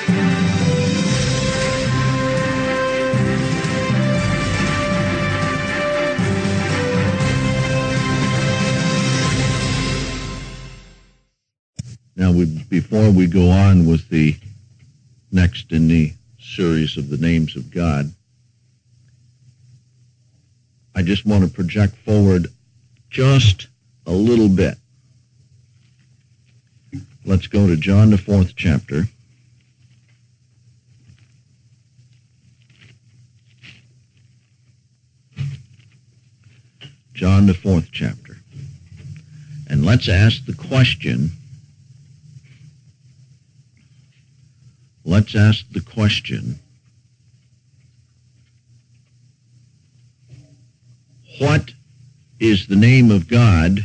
Now, before we go on with the next in the series of the names of God, I just want to project forward just a little bit. Let's go to John, the 4th chapter. John, the 4th chapter. And let's ask the question, what is the name of God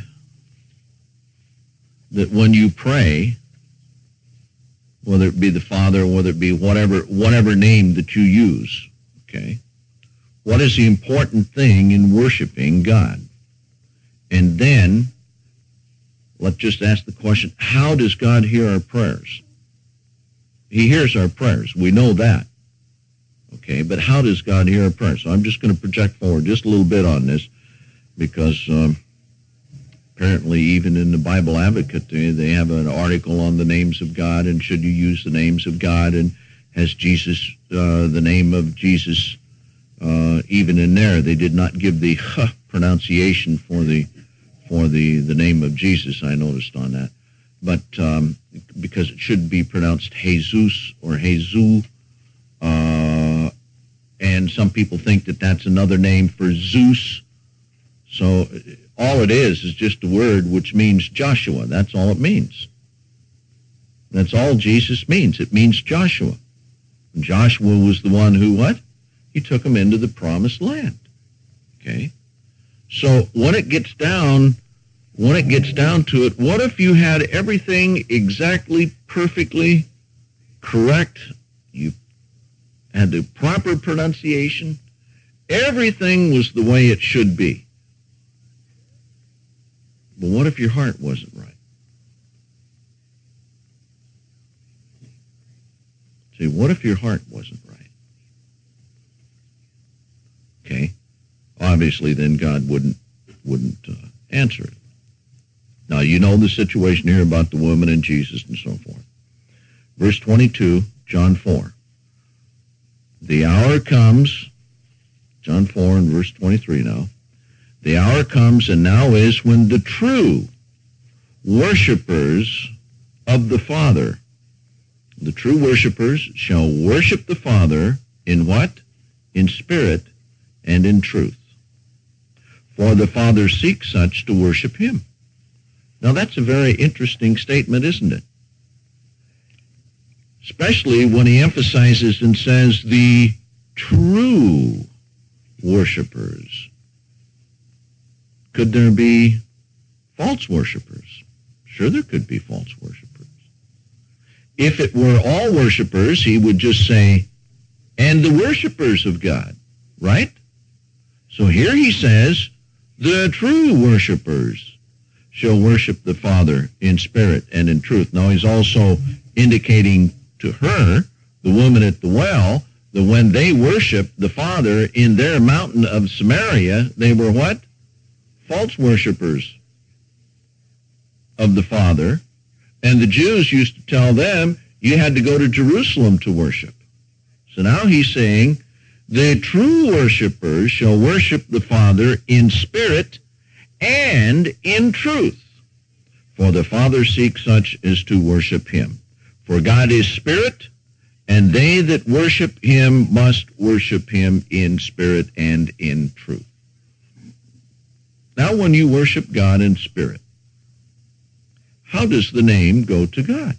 that when you pray, whether it be the Father, whether it be whatever name that you use, okay? What is the important thing in worshiping God? And then, let's just ask the question, how does God hear our prayers? He hears our prayers. We know that. Okay, but how does God hear our prayers? So I'm just going to project forward just a little bit on this because apparently even in the Bible Advocate, they have an article on the names of God and should you use the names of God, and has Jesus, the name of Jesus, even in there. They did not give the pronunciation for the name of Jesus, I noticed on that. But because it should be pronounced Jesus or Jesus, and some people think that that's another name for Zeus. So all it is just a word which means Joshua. That's all it means. That's all Jesus means. It means Joshua. And Joshua was the one who, what? He took them into the promised land. Okay? So when it gets down to it, what if you had everything exactly, perfectly correct? You had the proper pronunciation. Everything was the way it should be. But what if your heart wasn't right? See, what if your heart wasn't right? Okay? Obviously, then God wouldn't answer it. Now, you know the situation here about the woman and Jesus and so forth. Verse 22, John 4. The hour comes, John 4 and verse 23 now. The hour comes and now is when the true worshipers of the Father, the true worshipers shall worship the Father in what? In spirit and in truth. For the Father seeks such to worship him. Now that's a very interesting statement, isn't it? Especially when he emphasizes and says the true worshipers. Could there be false worshipers? Sure, there could be false worshipers. If it were all worshipers, he would just say, and the worshipers of God, right? So here he says, the true worshipers shall worship the Father in spirit and in truth. Now he's also indicating to her, the woman at the well, that when they worshiped the Father in their mountain of Samaria, they were what? False worshipers of the Father. And the Jews used to tell them, you had to go to Jerusalem to worship. So now he's saying, the true worshipers shall worship the Father in spirit and in truth. For the Father seeks such as to worship him. For God is spirit, and they that worship him must worship him in spirit and in truth. Now when you worship God in spirit, how does the name go to God?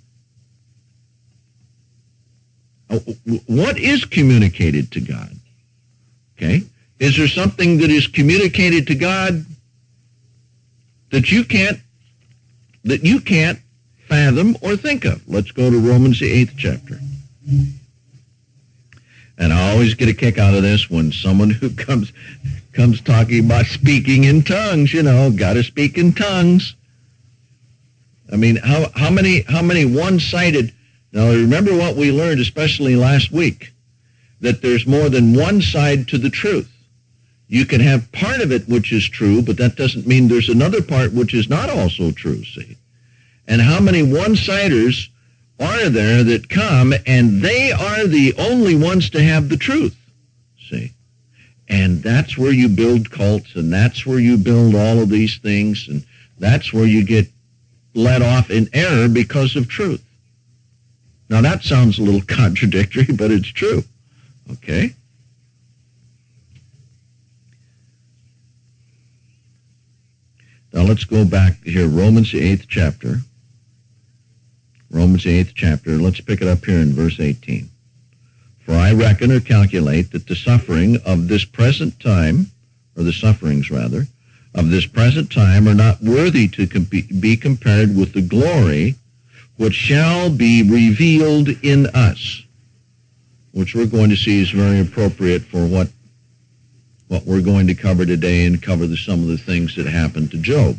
What is communicated to God? Okay? Is there something that is communicated to God that you can't fathom or think of? Let's go to Romans, the 8th chapter. And I always get a kick out of this when someone who comes talking about speaking in tongues, got to speak in tongues. I mean, how many one-sided Now, remember what we learned, especially last week, that there's more than one side to the truth. You can have part of it which is true, but that doesn't mean there's another part which is not also true, see? And how many one-siders are there that come, and they are the only ones to have the truth, see? And that's where you build cults, and that's where you build all of these things, and that's where you get led off in error because of truth. Now, that sounds a little contradictory, but it's true, okay? Now, let's go back here, Romans, the 8th chapter. Romans, the 8th chapter. Let's pick it up here in verse 18. For I reckon or calculate that the suffering of this present time, or the sufferings rather, of this present time are not worthy to be compared with the glory which shall be revealed in us, which we're going to see is very appropriate for what we're going to cover today and cover some of the things that happened to Job.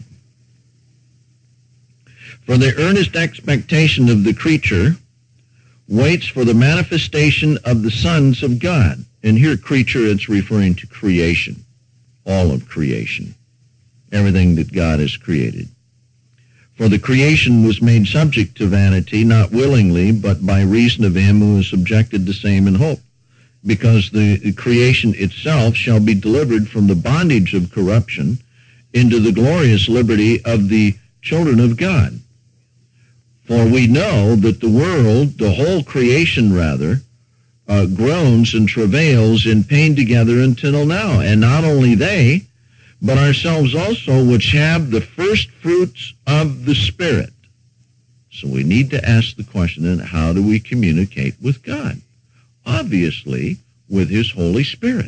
For the earnest expectation of the creature waits for the manifestation of the sons of God. And here, creature, it's referring to creation, all of creation, everything that God has created. For the creation was made subject to vanity, not willingly, but by reason of him who is subjected the same in hope. Because the creation itself shall be delivered from the bondage of corruption into the glorious liberty of the children of God. For we know that the world, the whole creation rather, groans and travails in pain together until now. And not only they, but ourselves also, which have the first fruits of the Spirit. So we need to ask the question, then, how do we communicate with God? Obviously, with his Holy Spirit.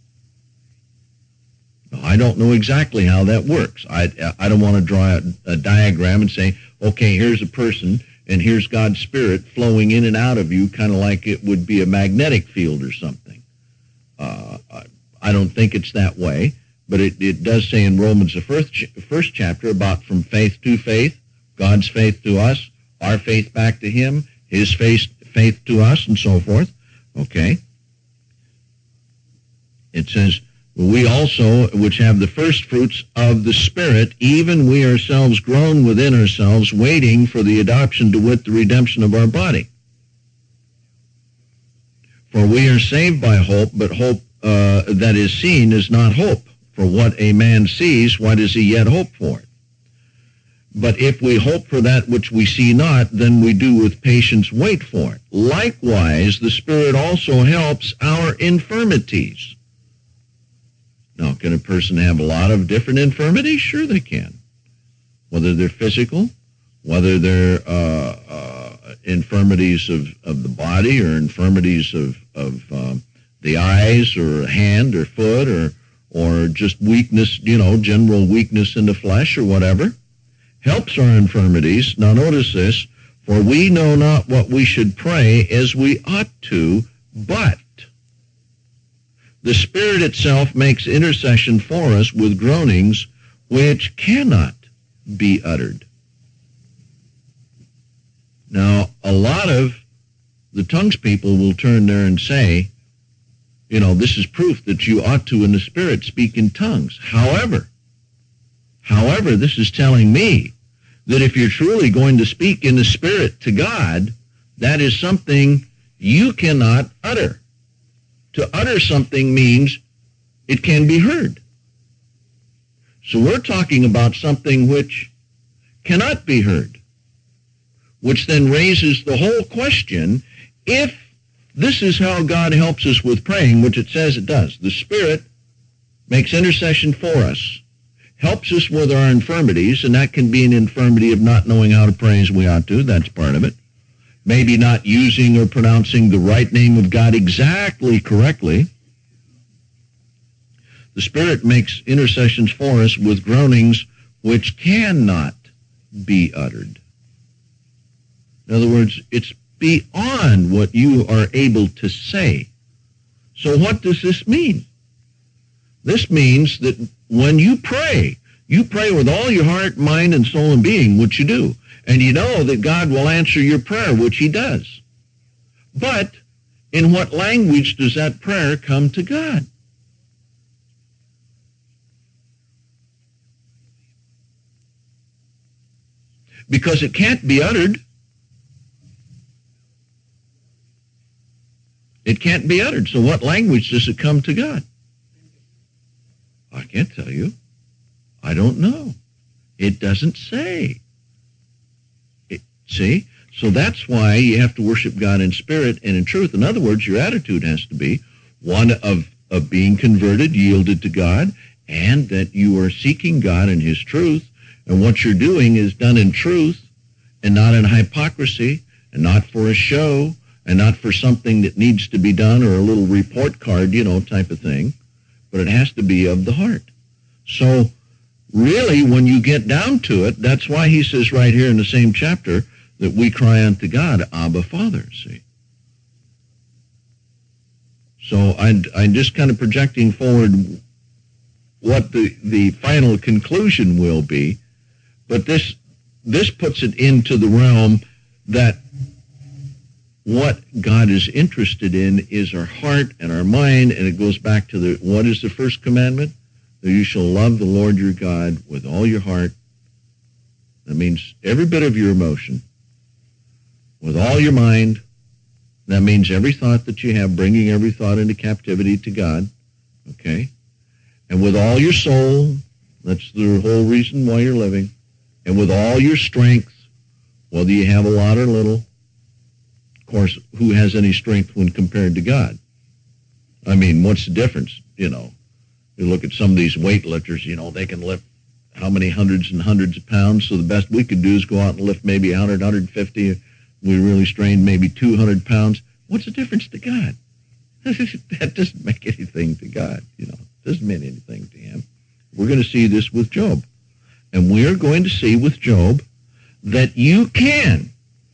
Now, I don't know exactly how that works. I don't want to draw a diagram and say, okay, here's a person, and here's God's Spirit flowing in and out of you, kind of like it would be a magnetic field or something. I don't think it's that way, but it does say in Romans, the first chapter, about from faith to faith, God's faith to us, our faith back to him, his faith to us, and so forth. Okay. It says, we also, which have the first fruits of the Spirit, even we ourselves groan within ourselves, waiting for the adoption to wit, the redemption of our body. For we are saved by hope, but hope that is seen is not hope. For what a man sees, why does he yet hope for it? But if we hope for that which we see not, then we do with patience wait for it. Likewise, the Spirit also helps our infirmities. Now, can a person have a lot of different infirmities? Sure they can. Whether they're physical, whether they're infirmities of the body, or infirmities of the eyes, or hand, or foot, or just weakness, general weakness in the flesh, or whatever. Helps our infirmities. Now notice this, for we know not what we should pray as we ought to, but the Spirit itself makes intercession for us with groanings which cannot be uttered. Now, a lot of the tongues people will turn there and say, this is proof that you ought to in the Spirit speak in tongues. However, this is telling me that if you're truly going to speak in the Spirit to God, that is something you cannot utter. To utter something means it can be heard. So we're talking about something which cannot be heard, which then raises the whole question, if this is how God helps us with praying, which it says it does. The Spirit makes intercession for us, helps us with our infirmities, and that can be an infirmity of not knowing how to pray as we ought to. That's part of it. Maybe not using or pronouncing the right name of God exactly correctly. The Spirit makes intercessions for us with groanings which cannot be uttered. In other words, it's beyond what you are able to say. So what does this mean? This means that when you pray, You pray with all your heart, mind, and soul and being, which you do. And you know that God will answer your prayer, which he does. But in what language does that prayer come to God? Because it can't be uttered. It can't be uttered. So what language does it come to God? I can't tell you. I don't know. It doesn't say. See? So that's why you have to worship God in spirit and in truth. In other words, your attitude has to be one of being converted, yielded to God, and that you are seeking God in his truth. And what you're doing is done in truth and not in hypocrisy and not for a show and not for something that needs to be done or a little report card, type of thing. But it has to be of the heart. So really, when you get down to it, that's why he says right here in the same chapter that we cry unto God, Abba, Father, see. So I'm just kind of projecting forward what the final conclusion will be, but this puts it into the realm that what God is interested in is our heart and our mind, and it goes back to what is the first commandment? That you shall love the Lord your God with all your heart. That means every bit of your emotion, with all your mind. That means every thought that you have, bringing every thought into captivity to God, okay? And with all your soul, that's the whole reason why you're living, and with all your strength, whether you have a lot or little. Of course, who has any strength when compared to God? I mean, what's the difference, You look at some of these weightlifters, they can lift how many hundreds and hundreds of pounds, so the best we could do is go out and lift maybe 100, 150, we really strained maybe 200 pounds. What's the difference to God? That doesn't make anything to God, It doesn't mean anything to him. We're going to see this with Job. And we are going to see with Job that you can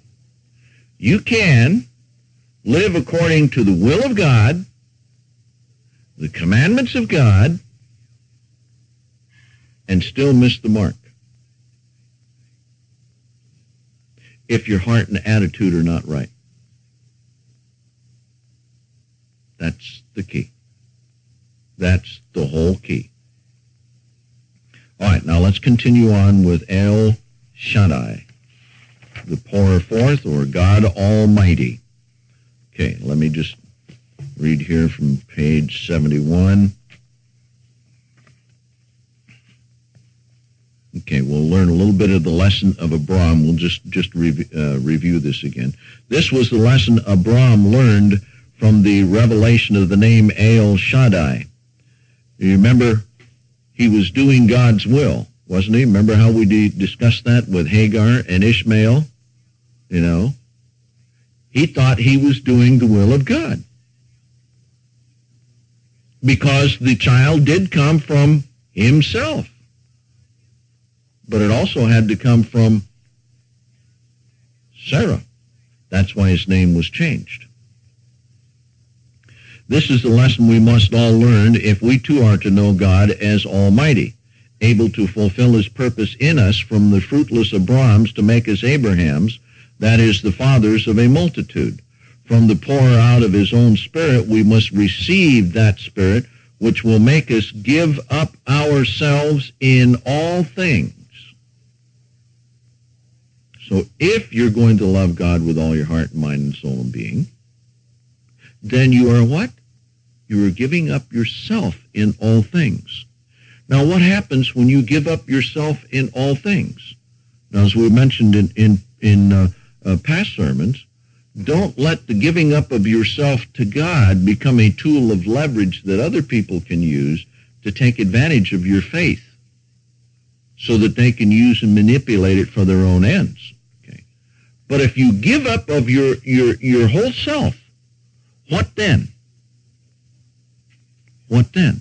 live according to the will of God, the commandments of God, and still miss the mark if your heart and attitude are not right. That's the key. That's the whole key. All right, now let's continue on with El Shaddai, the pourer forth, or God Almighty. Okay, let me just read here from page 71. Okay, we'll learn a little bit of the lesson of Abram. We'll just review this again. This was the lesson Abram learned from the revelation of the name El Shaddai. You remember, he was doing God's will, wasn't he? Remember how we discussed that with Hagar and Ishmael? He thought he was doing the will of God, because the child did come from himself. But it also had to come from Sarah. That's why his name was changed. This is the lesson we must all learn if we too are to know God as Almighty, able to fulfill his purpose in us from the fruitless Abrahams to make us Abrahams, that is, the fathers of a multitude. From the pourer out of his own Spirit, we must receive that Spirit, which will make us give up ourselves in all things. So if you're going to love God with all your heart, mind, and soul and being, then you are what? You are giving up yourself in all things. Now, what happens when you give up yourself in all things? Now, as we mentioned in past sermons, don't let the giving up of yourself to God become a tool of leverage that other people can use to take advantage of your faith so that they can use and manipulate it for their own ends. Okay. But if you give up of your whole self, what then? What then?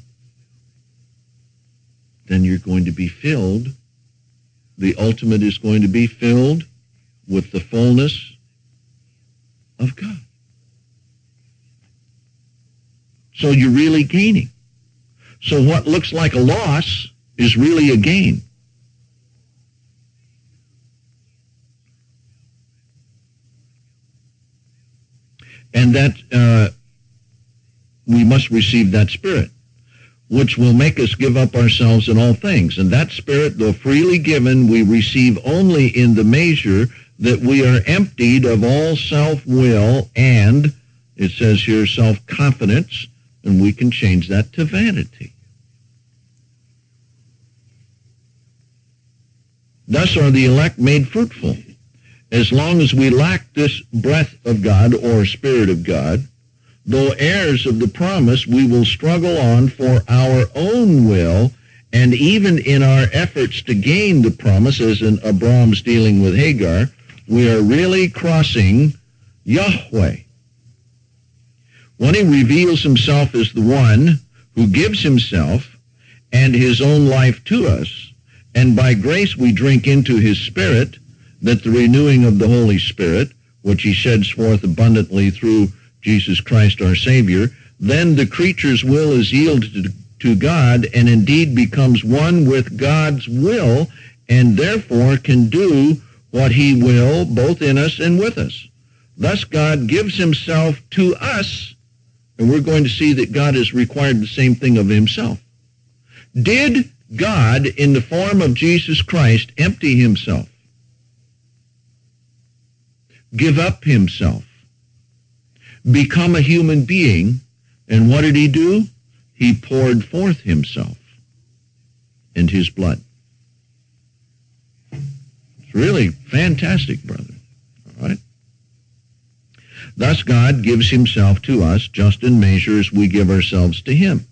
Then you're going to be filled. The ultimate is going to be filled with the fullness of God. So you're really gaining. So what looks like a loss is really a gain. And that we must receive that Spirit, which will make us give up ourselves in all things. And that Spirit, though freely given, we receive only in the measure that we are emptied of all self-will and, it says here, self-confidence, and we can change that to vanity. Thus are the elect made fruitful. As long as we lack this breath of God or Spirit of God, though heirs of the promise, we will struggle on for our own will, and even in our efforts to gain the promise, as in Abram's dealing with Hagar, we are really crossing Yahweh. When he reveals himself as the one who gives himself and his own life to us, and by grace we drink into his Spirit, that the renewing of the Holy Spirit, which he sheds forth abundantly through Jesus Christ our Savior, then the creature's will is yielded to God and indeed becomes one with God's will, and therefore can do what he will both in us and with us. Thus God gives himself to us, and we're going to see that God has required the same thing of himself. Did God, in the form of Jesus Christ, empty himself? Give up himself? Become a human being, and what did he do? He poured forth himself and his blood. It's really fantastic, brother. All right? Thus God gives himself to us just in measure as we give ourselves to him.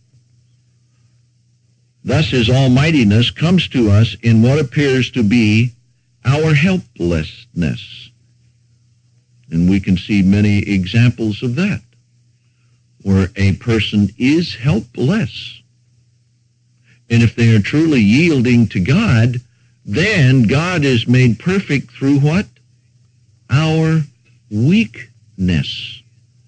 Thus his almightiness comes to us in what appears to be our helplessness. And we can see many examples of that, where a person is helpless. And if they are truly yielding to God, then God is made perfect through what? Our weakness.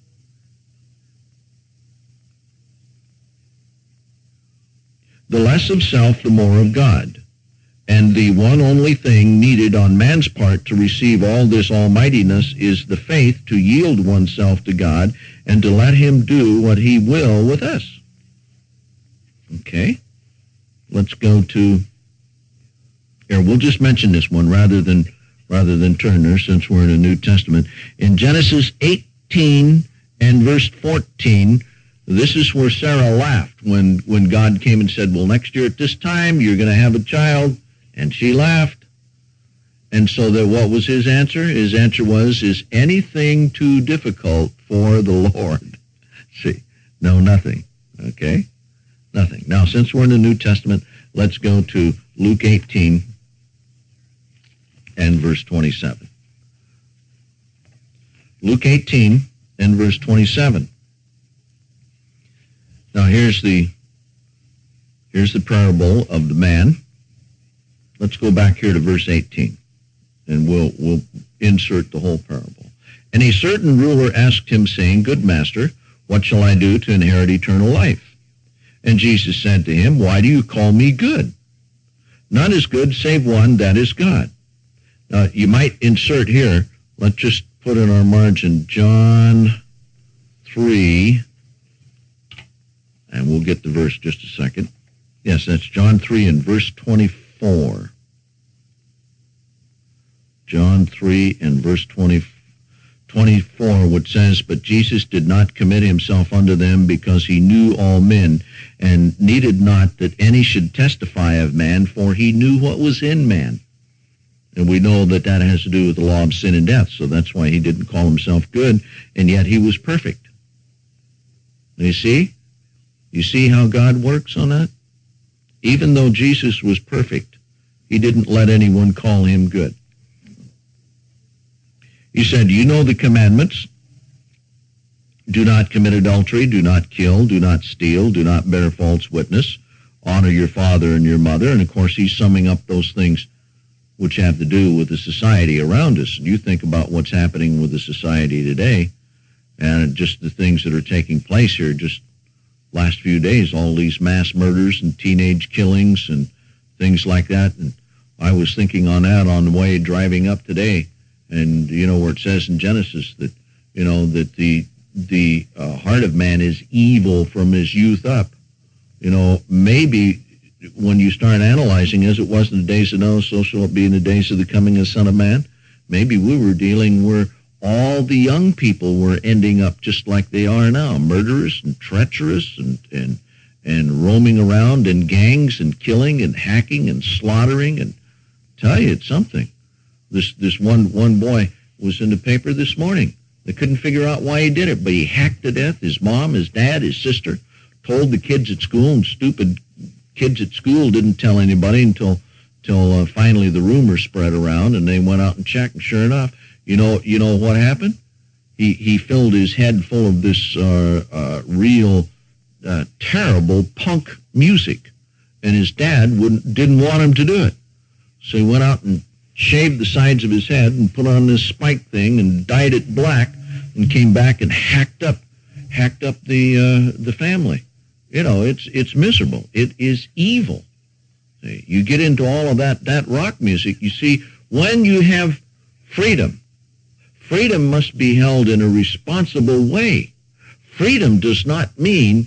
The less of self, the more of God. And the one only thing needed on man's part to receive all this almightiness is the faith to yield oneself to God and to let him do what he will with us. Okay? Let's go to, here, we'll just mention this one rather than turn there, since we're in the New Testament. In Genesis 18 and verse 14, this is where Sarah laughed when God came and said, well, next year at this time, you're going to have a child. And she laughed. And so what was his answer? His answer was, is anything too difficult for the Lord? See, no, nothing. Okay? Nothing. Now, since we're in the New Testament, let's go to Luke 18 and verse 27. Luke 18 and verse 27. Now, here's the parable of the man. Let's go back here to verse 18, and we'll insert the whole parable. And a certain ruler asked him, saying, Good master, what shall I do to inherit eternal life? And Jesus said to him, Why do you call me good? None is good save one, that is God. Now, you might insert here, let's just put in our margin, John 3, and we'll get the verse just a second. Yes, that's John 3 and verse 24. John 3 and verse 24, which says, But Jesus did not commit himself unto them, because he knew all men, and needed not that any should testify of man, for he knew what was in man. And we know that has to do with the law of sin and death, so that's why he didn't call himself good, and yet he was perfect. You see? You see how God works on that? Even though Jesus was perfect, he didn't let anyone call him good. He said, you know the commandments. Do not commit adultery, do not kill, do not steal, do not bear false witness, honor your father and your mother. And, of course, he's summing up those things which have to do with the society around us. And you think about what's happening with the society today, and just the things that are taking place here just last few days, all these mass murders and teenage killings and things like that. And I was thinking on that on the way driving up today, and where it says in Genesis that that the heart of man is evil from his youth up. Maybe when you start analyzing, as it was in the days of Noah, so shall it be in the days of the coming of the Son of Man. Maybe we were dealing where all the young people were ending up just like they are now, murderous and treacherous and roaming around in gangs and killing and hacking and slaughtering. And tell you, it's something. This one boy was in the paper this morning. They couldn't figure out why he did it, but he hacked to death his mom, his dad, his sister, told the kids at school, and stupid kids at school didn't tell anybody until finally the rumor spread around, and they went out and checked, and sure enough, you know what happened? He filled his head full of this real terrible punk music, and his dad didn't want him to do it, so he went out and shaved the sides of his head and put on this spike thing and dyed it black, and came back and hacked up the family. It's miserable. It is evil. You get into all of that rock music. You see, when you have freedom must be held in a responsible way. Freedom does not mean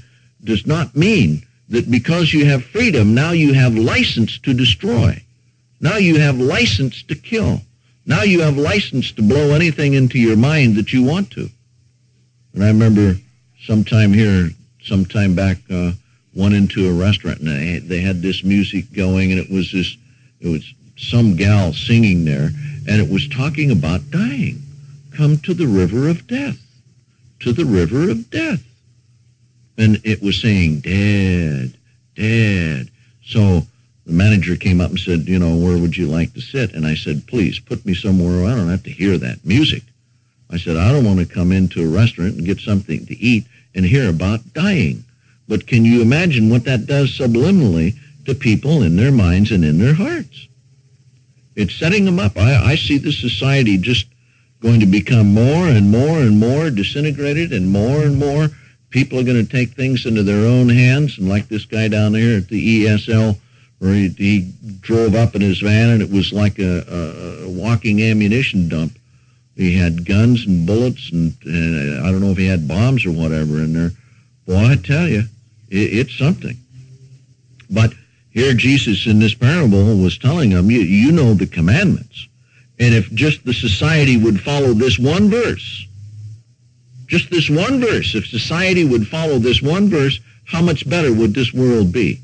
that because you have freedom, now you have license to destroy. Now you have license to kill. Now you have license to blow anything into your mind that you want to. And I remember sometime back, went into a restaurant, and they had this music going, and it was some gal singing there, and it was talking about dying. Come to the river of death. To the river of death. And it was saying, dead, dead. So the manager came up and said, where would you like to sit? And I said, please, put me somewhere where I don't have to hear that music. I said, I don't want to come into a restaurant and get something to eat and hear about dying. But can you imagine what that does subliminally to people in their minds and in their hearts? It's setting them up. I see this society just going to become more and more and more disintegrated, and more people are going to take things into their own hands. And like this guy down there at the ESL, where he drove up in his van, and it was like a walking ammunition dump. He had guns and bullets, and I don't know if he had bombs or whatever in there. Boy, I tell you, it's something. But here Jesus in this parable was telling them, you know the commandments. And if just the society would follow this one verse, just this one verse, if society would follow this one verse, how much better would this world be?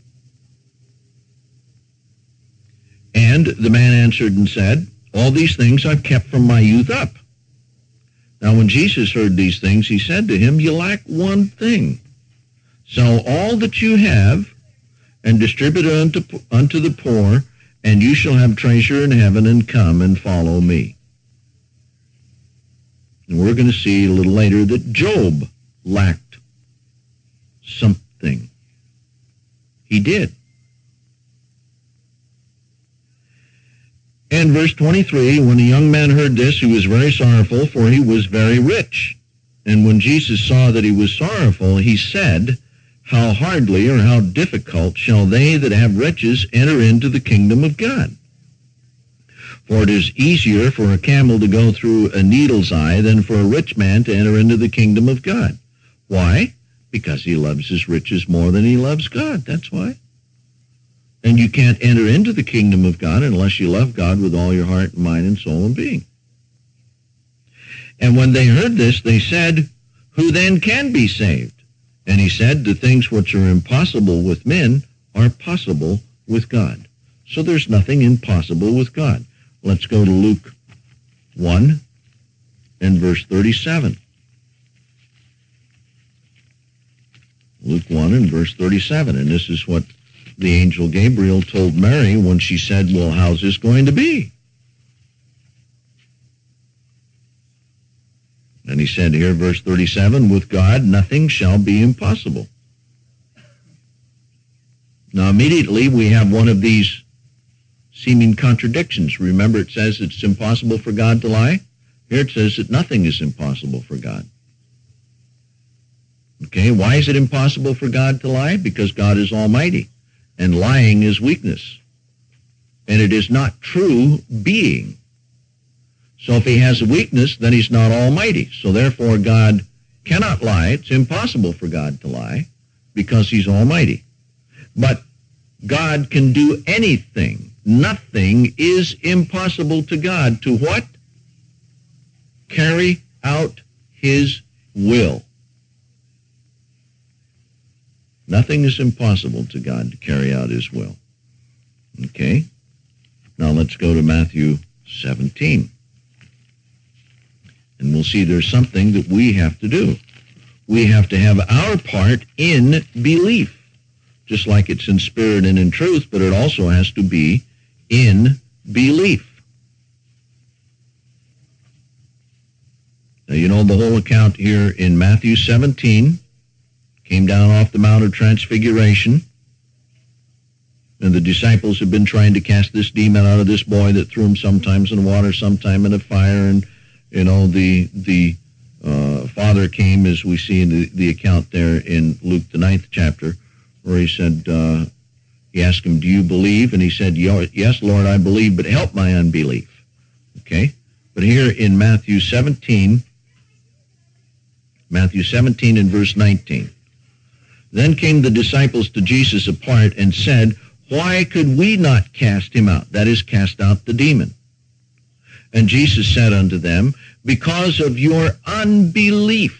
And the man answered and said, all these things I've kept from my youth up. Now when Jesus heard these things, he said to him, you lack one thing. Sell all that you have and distribute it unto the poor, and you shall have treasure in heaven, and come and follow me. And we're going to see a little later that Job lacked something. He did. And verse 23, when the young man heard this, he was very sorrowful, for he was very rich. And when Jesus saw that he was sorrowful, he said, how hardly or how difficult shall they that have riches enter into the kingdom of God? For it is easier for a camel to go through a needle's eye than for a rich man to enter into the kingdom of God. Why? Because he loves his riches more than he loves God. That's why. And you can't enter into the kingdom of God unless you love God with all your heart, mind, and soul and being. And when they heard this, they said, who then can be saved? And he said, the things which are impossible with men are possible with God. So there's nothing impossible with God. Let's go to Luke 1 and verse 37. Luke 1 and verse 37. And this is what the angel Gabriel told Mary when she said, well, how's this going to be? And he said here, verse 37, with God nothing shall be impossible. Now immediately we have one of these seeming contradictions. Remember it says it's impossible for God to lie? Here it says that nothing is impossible for God. Okay, why is it impossible for God to lie? Because God is almighty. And lying is weakness. And it is not true being. So if he has a weakness, then he's not almighty. So therefore God cannot lie. It's impossible for God to lie because he's almighty. But God can do anything. Nothing is impossible to God to what? Carry out his will. Nothing is impossible to God to carry out his will. Okay? Now let's go to Matthew 17. And we'll see there's something that we have to do. We have to have our part in belief. Just like it's in spirit and in truth, but it also has to be in belief. Now, you know the whole account here in Matthew 17 came down off the Mount of Transfiguration, and the disciples have been trying to cast this demon out of this boy that threw him sometimes in water, sometime in a fire, and you know the father came, as we see in the account there in Luke the 9th chapter, where he said, he asked him, do you believe? And he said, yes, Lord, I believe, but help my unbelief. Okay? But here in Matthew 17 in verse 19, then came the disciples to Jesus apart and said, why could we not cast him out? That is, cast out the demon. And Jesus said unto them, because of your unbelief.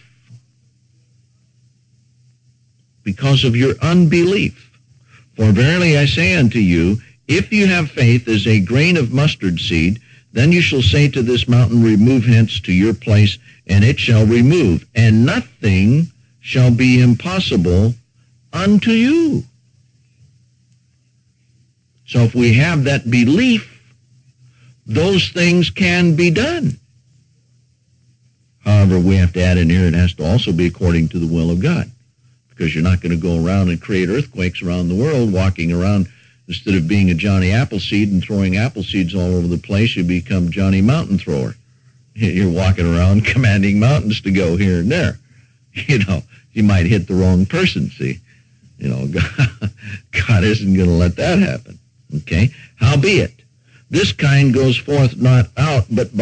Because of your unbelief. For verily I say unto you, if you have faith as a grain of mustard seed, then you shall say to this mountain, remove hence to your place, and it shall remove, and nothing shall be impossible unto you. So if we have that belief, those things can be done. However, we have to add in here, it has to also be according to the will of God. Because you're not going to go around and create earthquakes around the world, walking around, instead of being a Johnny Appleseed and throwing apple seeds all over the place, you become Johnny Mountain Thrower. You're walking around commanding mountains to go here and there. You know, you might hit the wrong person, see. You know, God isn't going to let that happen. Okay? Howbeit, this kind goes forth not out, but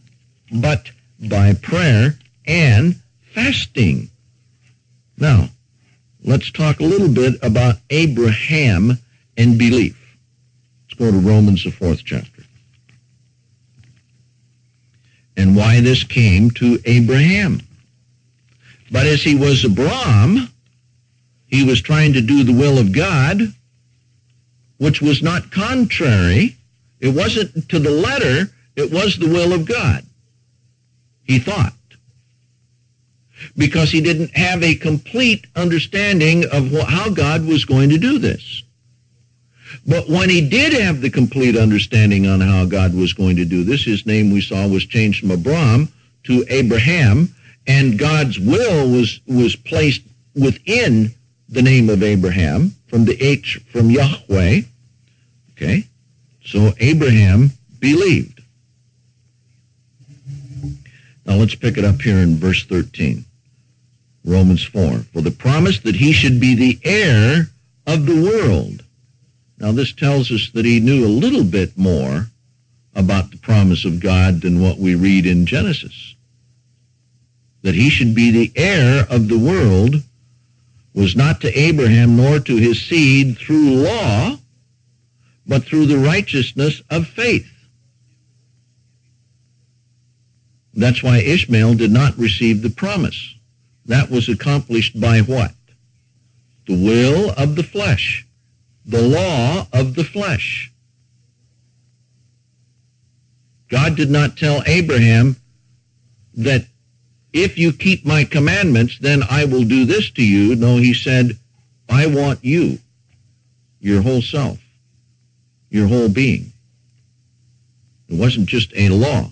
by prayer and fasting. Now, let's talk a little bit about Abraham and belief. Let's go to Romans, the 4th chapter. And why this came to Abraham. But as he was Abram, he was trying to do the will of God, which was not contrary. It wasn't to the letter, it was the will of God, he thought. Because he didn't have a complete understanding of how God was going to do this. But when he did have the complete understanding on how God was going to do this, his name we saw was changed from Abram to Abraham, and God's will was placed within the name of Abraham, from the H from Yahweh. Okay? So Abraham believed. Now let's pick it up here in verse 13. Romans 4. For the promise that he should be the heir of the world. Now this tells us that he knew a little bit more about the promise of God than what we read in Genesis. That he should be the heir of the world was not to Abraham nor to his seed through law, but through the righteousness of faith. That's why Ishmael did not receive the promise. That was accomplished by what? The will of the flesh. The law of the flesh. God did not tell Abraham that if you keep my commandments, then I will do this to you. No, he said, I want you, your whole self, your whole being. It wasn't just a law.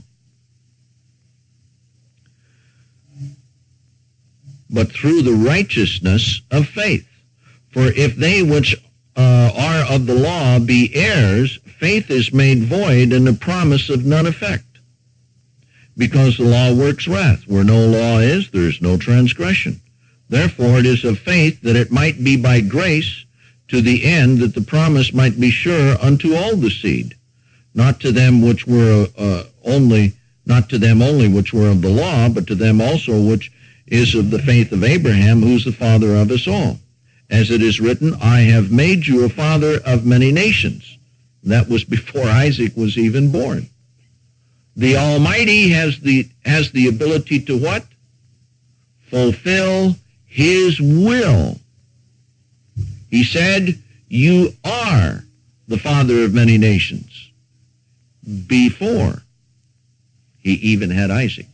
But through the righteousness of faith. For if they which are of the law be heirs, faith is made void, and the promise of none effect. Because the law works wrath. Where no law is, there is no transgression. Therefore it is of faith that it might be by grace, to the end that the promise might be sure unto all the seed, not to them which were not to them only which were of the law, but to them also which is of the faith of Abraham, who's the father of us all. As it is written, I have made you a father of many nations. That was before Isaac was even born. The Almighty has the ability to what? Fulfill his will. He said, you are the father of many nations, before he even had Isaac.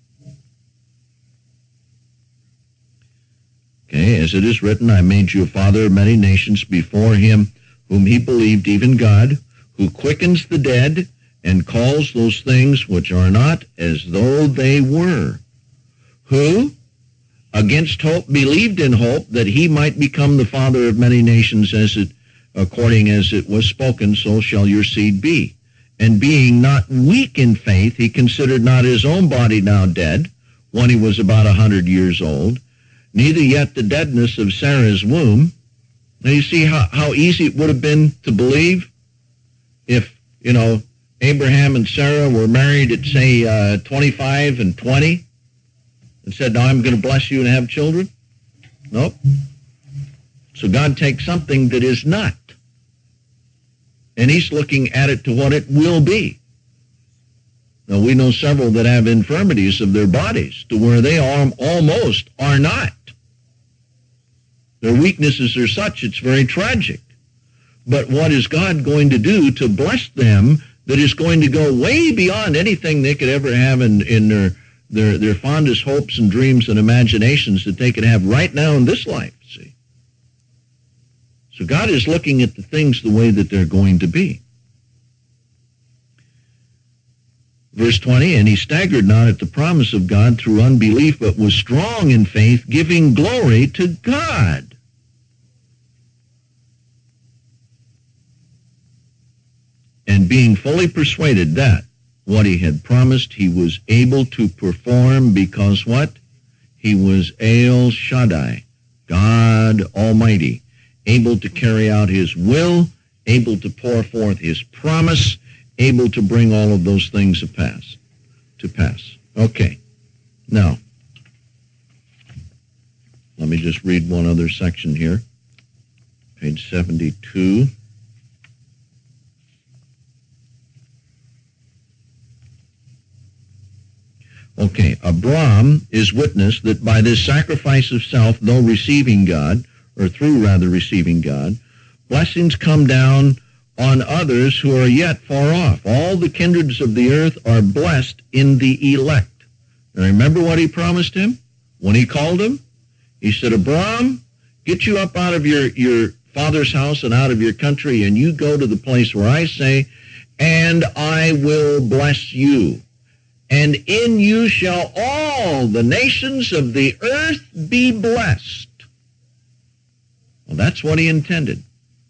Okay, as it is written, I made you a father of many nations before him whom he believed, even God, who quickens the dead and calls those things which are not as though they were, who against hope believed in hope that he might become the father of many nations, according as it was spoken, so shall your seed be. And being not weak in faith, he considered not his own body now dead, when he was about 100 years old, neither yet the deadness of Sarah's womb. Now you see how easy it would have been to believe if, Abraham and Sarah were married at, say, 25 and 20, and said, now I'm going to bless you and have children? Nope. So God takes something that is not, and he's looking at it to what it will be. Now, we know several that have infirmities of their bodies to where they almost are not. Their weaknesses are such, it's very tragic. But what is God going to do to bless them that is going to go way beyond anything they could ever have in their fondest hopes and dreams and imaginations that they could have right now in this life, see? So God is looking at the things the way that they're going to be. Verse 20, and he staggered not at the promise of God through unbelief, but was strong in faith, giving glory to God. And being fully persuaded that what he had promised he was able to perform, because what? He was El Shaddai, God Almighty, able to carry out his will, able to pour forth his promise, able to bring all of those things to pass. Okay. Now, let me just read one other section here. Page 72. Okay, Abraham is witness that by this sacrifice of self, though receiving God, or through rather receiving God, blessings come down on others who are yet far off. All the kindreds of the earth are blessed in the elect. Now remember what he promised him when he called him? He said, Abraham, get you up out of your father's house and out of your country, and you go to the place where I say, and I will bless you. And in you shall all the nations of the earth be blessed. Well, that's what he intended.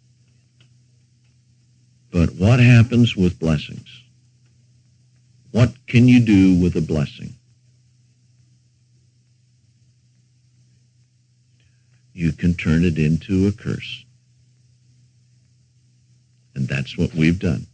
But what happens with blessings? What can you do with a blessing? You can turn it into a curse. And that's what we've done.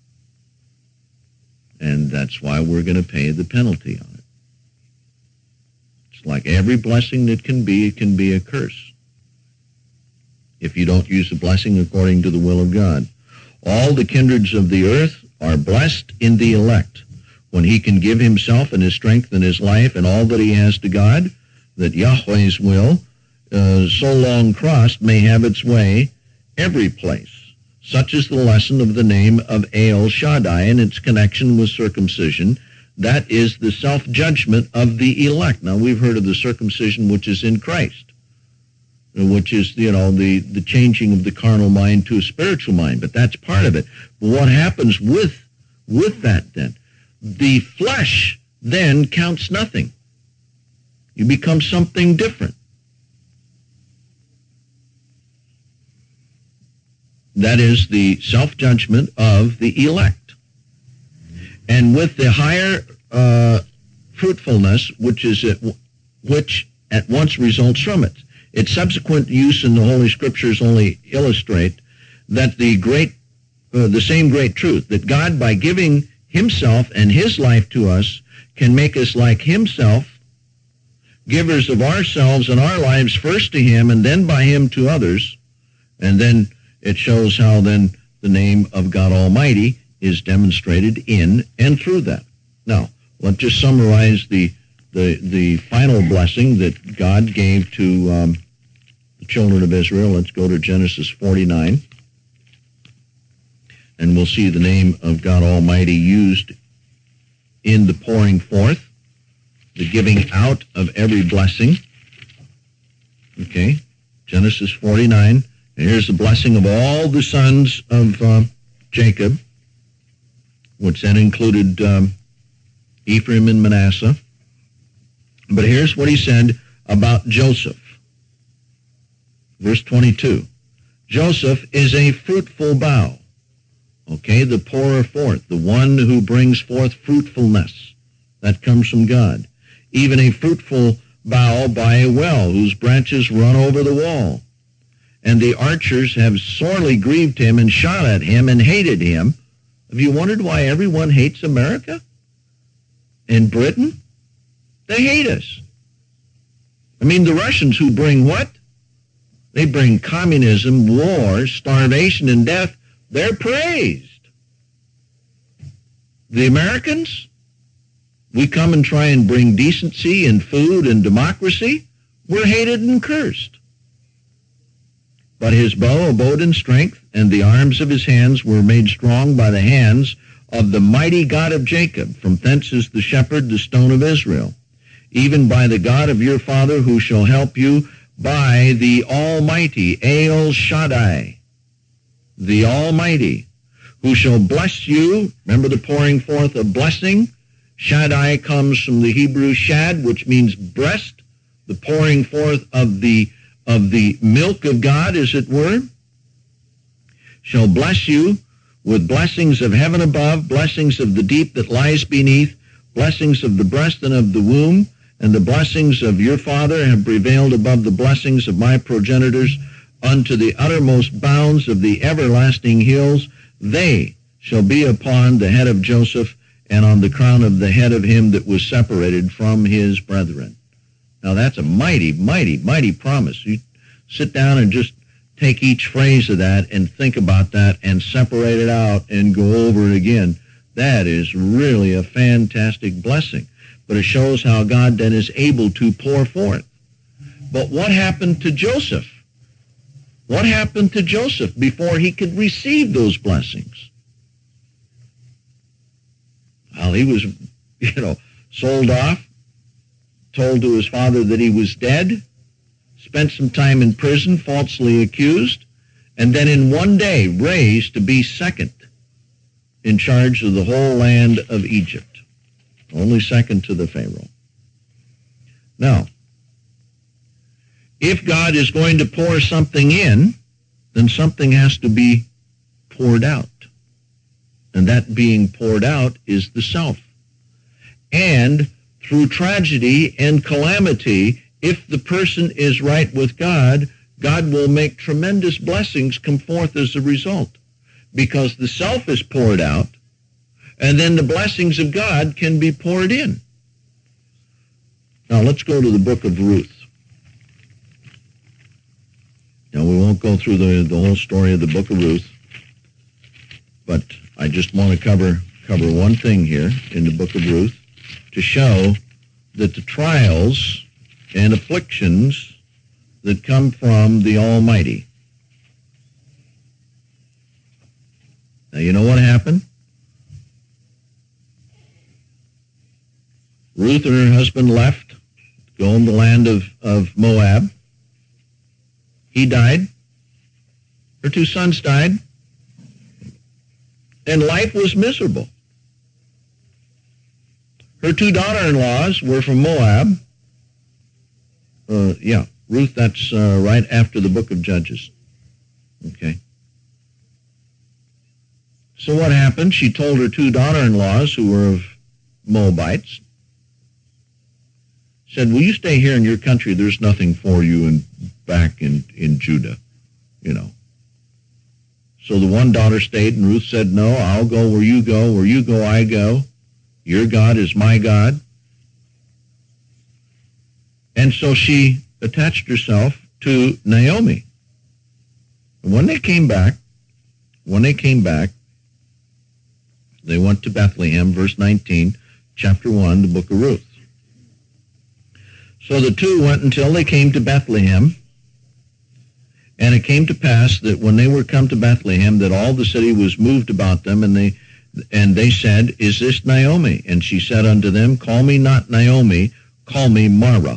And that's why we're going to pay the penalty on it. It's like every blessing that can be, it can be a curse if you don't use a blessing according to the will of God. All the kindreds of the earth are blessed in the elect, when he can give himself and his strength and his life and all that he has to God, that Yahweh's will, so long crossed, may have its way every place. Such is the lesson of the name of El Shaddai and its connection with circumcision. That is the self-judgment of the elect. Now, we've heard of the circumcision which is in Christ, which is, the changing of the carnal mind to a spiritual mind, but that's part of it. But what happens with that then? The flesh then counts nothing. You become something different. That is the self-judgment of the elect. And with the higher fruitfulness, which at once results from it. Its subsequent use in the Holy Scriptures only illustrate that the same great truth, that God, by giving himself and his life to us, can make us like himself, givers of ourselves and our lives first to him and then by him to others. And then it shows how then the name of God Almighty is demonstrated in and through that. Now, let's just summarize the final blessing that God gave to the children of Israel. Let's go to Genesis 49, and we'll see the name of God Almighty used in the pouring forth, the giving out of every blessing. Okay, Genesis 49. And here's the blessing of all the sons of Jacob, which then included Ephraim and Manasseh. But here's what he said about Joseph. Verse 22. Joseph is a fruitful bough. Okay, the pourer forth, the one who brings forth fruitfulness. That comes from God. Even a fruitful bough by a well, whose branches run over the wall. And the archers have sorely grieved him and shot at him and hated him. Have you wondered why everyone hates America? In Britain? They hate us. I mean, the Russians, who bring what? They bring communism, war, starvation, and death. They're praised. The Americans, we come and try and bring decency and food and democracy. We're hated and cursed. But his bow abode in strength, and the arms of his hands were made strong by the hands of the mighty God of Jacob. From thence is the shepherd, the stone of Israel. Even by the God of your father, who shall help you, by the Almighty, El Shaddai, the Almighty, who shall bless you. Remember the pouring forth of blessing? Shaddai comes from the Hebrew shad, which means breast, the pouring forth of the milk of God, as it were, shall bless you with blessings of heaven above, blessings of the deep that lies beneath, blessings of the breast and of the womb, and the blessings of your father have prevailed above the blessings of my progenitors unto the uttermost bounds of the everlasting hills. They shall be upon the head of Joseph and on the crown of the head of him that was separated from his brethren. Now that's a mighty, mighty, mighty promise. You sit down and just take each phrase of that and think about that and separate it out and go over it again. That is really a fantastic blessing. But it shows how God then is able to pour forth. But what happened to Joseph? What happened to Joseph before he could receive those blessings? Well, he was, sold off, told to his father that he was dead, spent some time in prison, falsely accused, and then in one day raised to be second in charge of the whole land of Egypt. Only second to the Pharaoh. Now, if God is going to pour something in, then something has to be poured out. And that being poured out is the self. And through tragedy and calamity, if the person is right with God, God will make tremendous blessings come forth as a result. Because the self is poured out, and then the blessings of God can be poured in. Now let's go to the book of Ruth. Now we won't go through the whole story of the book of Ruth, but I just want to cover one thing here in the book of Ruth to show that the trials and afflictions that come from the Almighty. Now you know what happened? Ruth and her husband left to go in the land of Moab. He died. Her two sons died. And life was miserable. Her two daughter-in-laws were from Moab. Ruth, that's right after the book of Judges. Okay. So what happened? She told her two daughter-in-laws, who were of Moabites, said, will you stay here in your country? There's nothing for you back in Judah, So the one daughter stayed, and Ruth said, no, I'll go where you go, I go. Your God is my God. And so she attached herself to Naomi. And when they came back, they went to Bethlehem, verse 19, chapter 1, the book of Ruth. So the two went until they came to Bethlehem. And it came to pass that when they were come to Bethlehem, that all the city was moved about them, and they said, is this Naomi? And she said unto them, call me not Naomi, call me Mara.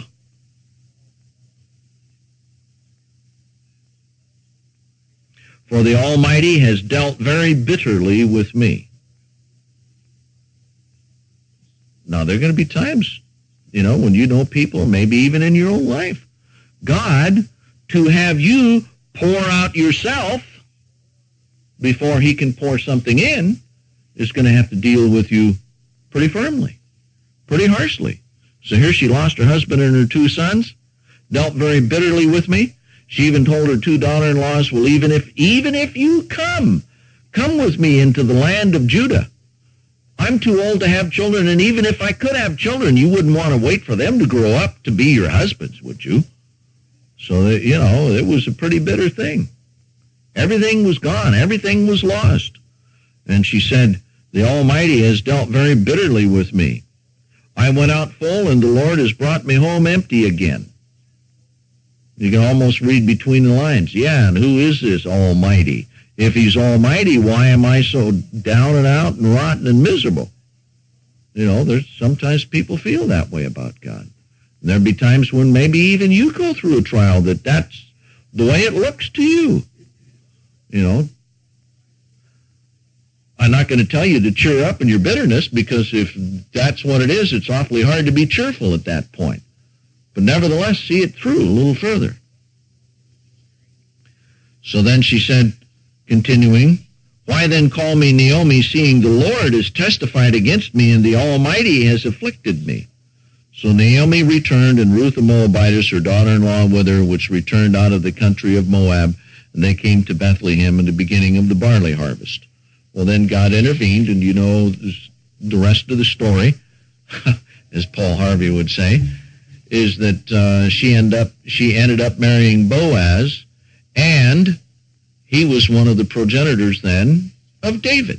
For the Almighty has dealt very bitterly with me. Now, there are going to be times, when you know people, maybe even in your own life, God, to have you pour out yourself before he can pour something in, is going to have to deal with you pretty firmly, pretty harshly. So here she lost her husband and her two sons, dealt very bitterly with me. She even told her two daughter-in-laws, well, even if you come with me into the land of Judah, I'm too old to have children, and even if I could have children, you wouldn't want to wait for them to grow up to be your husbands, would you? So, it was a pretty bitter thing. Everything was gone. Everything was lost. And she said, the Almighty has dealt very bitterly with me. I went out full, and the Lord has brought me home empty again. You can almost read between the lines. Yeah, and who is this Almighty? If he's Almighty, why am I so down and out and rotten and miserable? There's sometimes people feel that way about God. And there'll be times when maybe even you go through a trial that's the way it looks to you. I'm not going to tell you to cheer up in your bitterness, because if that's what it is, it's awfully hard to be cheerful at that point. But nevertheless, see it through a little further. So then she said, continuing, why then call me Naomi, seeing the Lord has testified against me, and the Almighty has afflicted me? So Naomi returned, and Ruth the Moabitess, her daughter-in-law, with her, which returned out of the country of Moab, and they came to Bethlehem in the beginning of the barley harvest. Well, then God intervened, and the rest of the story, as Paul Harvey would say, is that she ended up marrying Boaz, and he was one of the progenitors then of David.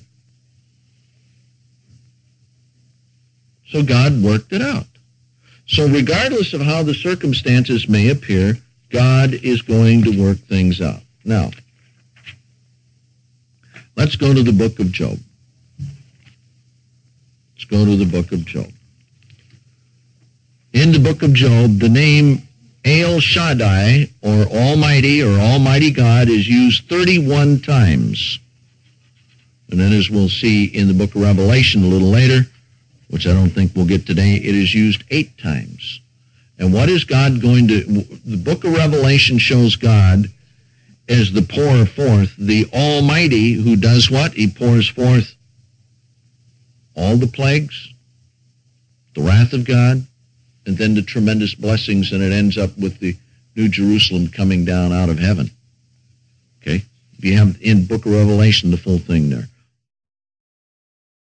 So God worked it out. So regardless of how the circumstances may appear, God is going to work things out. Now, let's go to the book of Job. Let's go to the book of Job. In the book of Job, the name El Shaddai, or Almighty God, is used 31 times. And then, as we'll see in the book of Revelation a little later, which I don't think we'll get today, it is used 8 times. And what is God going to... The book of Revelation shows God as the pourer forth, the Almighty, who does what? He pours forth all the plagues, the wrath of God, and then the tremendous blessings, and it ends up with the New Jerusalem coming down out of heaven. Okay? You have in book of Revelation the full thing there.